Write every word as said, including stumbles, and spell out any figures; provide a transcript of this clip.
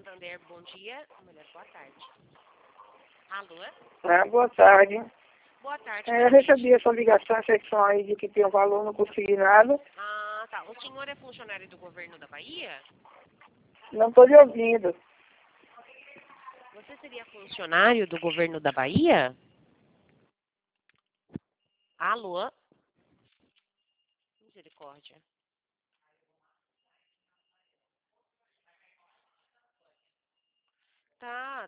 Santander, bom dia. Mulher, boa tarde. Alô? Ah, boa tarde. Boa tarde. É, eu recebi essa ligação, essa questão aí de que tem um valor, não consegui nada. Ah, tá. O senhor é funcionário do governo da Bahia? Não estou lhe ouvindo. Você seria funcionário do governo da Bahia? Alô? Misericórdia. Tá,